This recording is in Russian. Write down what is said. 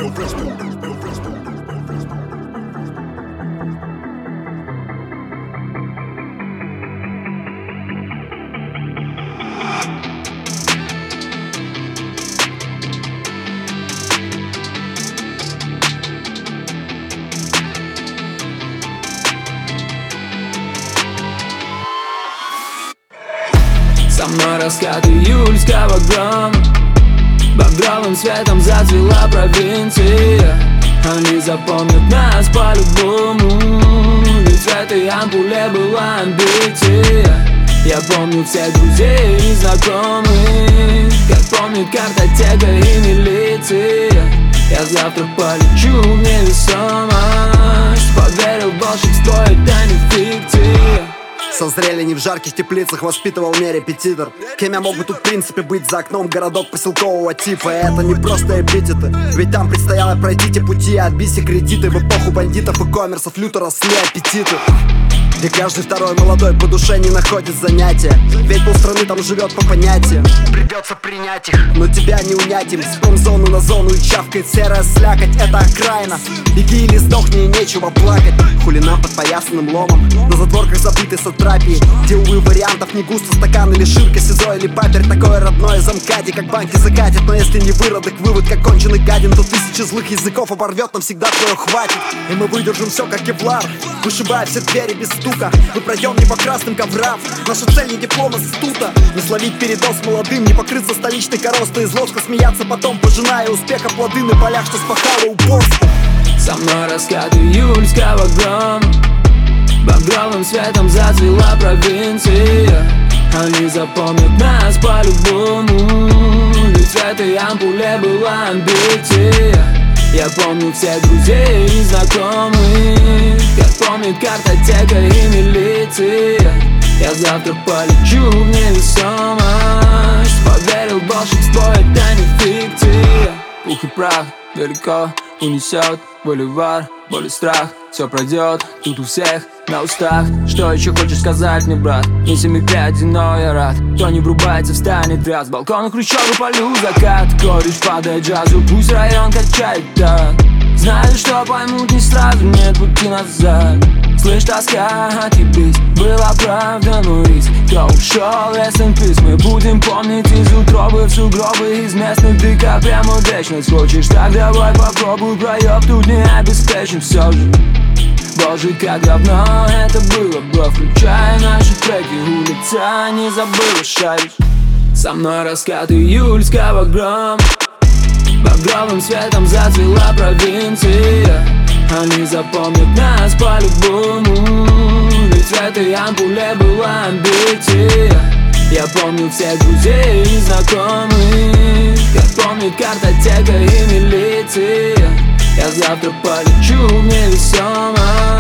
Со мной раскаты июльского грома, багровым светом зацвела провинция. Они запомнят нас по-любому, ведь в этой ампуле была амбиция. Я помню всех друзей и знакомых, как помнит картотека и милиция. Я завтра полечу в невесомость, поверил в волшебство, это не фикция. Созрели не в жарких теплицах, воспитывал мне репетитор. Кем я мог бы тут в принципе быть? За окном городок поселкового типа. И это не просто эпитеты, ведь там предстояло пройти те пути, отбить все кредиты. В эпоху бандитов и коммерсов люто росли аппетиты, где каждый второй молодой по душе не находит занятия. Ведь полстраны там живет по понятиям, придется принять их, но тебя не унять им. С промзоны на зону и чавкает серая слякоть. Это окраина, беги или сдохни, и нечего плакать. Хулина под поясанным ломом, на задворках забытой сатрапии, где, увы, вариантов не густо, стакан или ширка, СИЗО или папер. Такое родное замкаде, как банки закатит. Но если не выродок, вывод как конченый гадин, то тысячи злых языков оборвет, навсегда твое хватит. И мы выдержим все как кевлар, вышибая все двери без стука. Мы пройдем не по красным коврам, наша цель не диплом института. Не словить передоз молодым, не покрыться столичной коростой, из ложка смеяться потом, пожиная успеха плоды на полях, что спахало упорство. Со мной раскаты июльского грома, багровым светом зацвела провинция. Они запомнят нас по-любому, ведь в этой ампуле была амбиция. Я помню всех друзей и знакомых, как помнит картотека и милиция. Я завтра полечу в невесомость, поверил в волшебство, это не фикция. Пух и прах далеко унесет боливар, боль и страх. Все пройдет, тут у всех на устах. Что еще хочешь сказать мне, брат? Не 7,5, но я рад. Кто не врубается, встанет ряд. С балкона хрущевый полю закат. Кореш падает джазу, пусть район качает так. Знаю, что поймут не сразу, нет пути назад. Слышь, тоска от тебе была правда, но риск. Кто ушел, rest in peace. Мы будем помнить из утробы в сугробы, из местных ДК прямо в вечность. Хочешь, так давай попробуй, проеб тут не обеспечен все же. Боже, как давно это было, бро. Включай наши треки, улица не забыла шарить. Со мной раскаты июльского грома, багровым светом зацвела провинция. Они запомнят нас по-любому, ведь в этой ампуле была амбиция. Я помню всех друзей и знакомых, как помнит картотека и милиция. Я завтра полечу в невесомость,